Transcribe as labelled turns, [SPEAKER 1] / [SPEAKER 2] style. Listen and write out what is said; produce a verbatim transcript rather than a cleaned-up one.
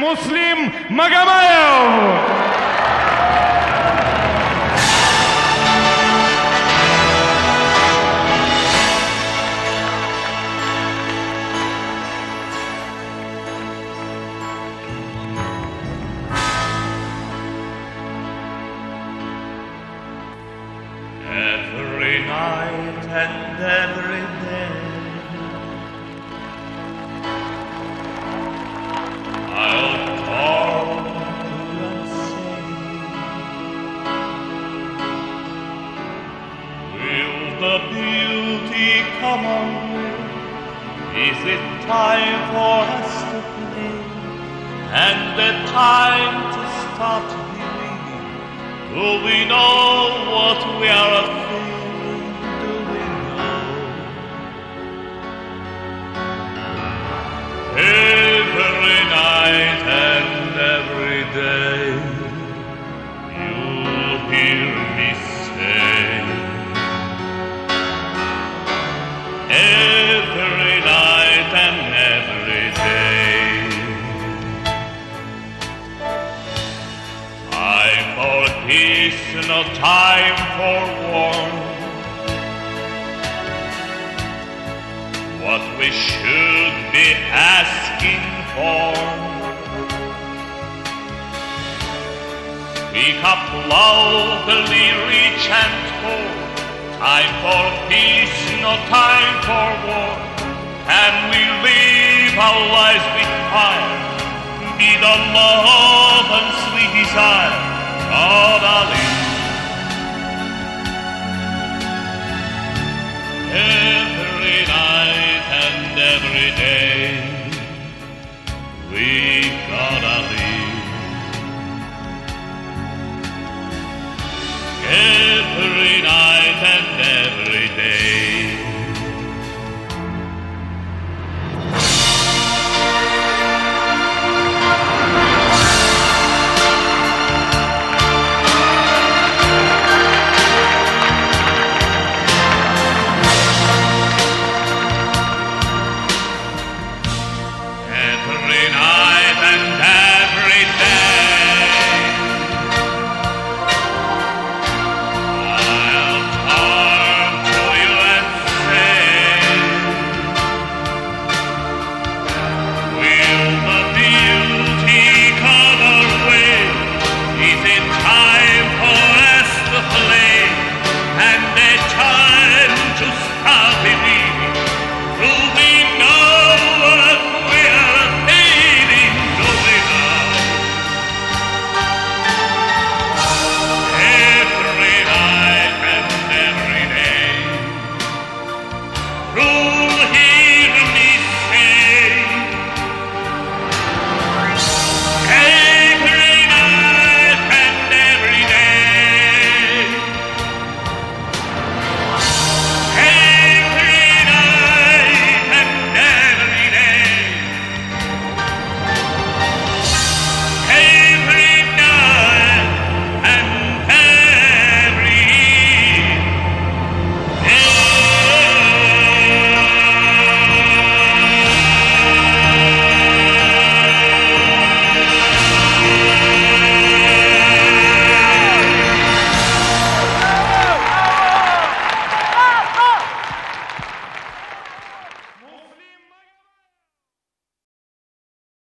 [SPEAKER 1] Muslim Magamayev.
[SPEAKER 2] Every night and every day I'll talk and say, will the beauty come on? Is it time for us to play? And the time to start believing? Do we know what we are feeling? Do we know? Every night and every day you'll hear me say, every night and every day, time for peace, no time for war. What we should be asking for, speak up loudly, rich and poor. Time for peace, no time for war. Can we live our lives with fire? Be the love and sweet desire of our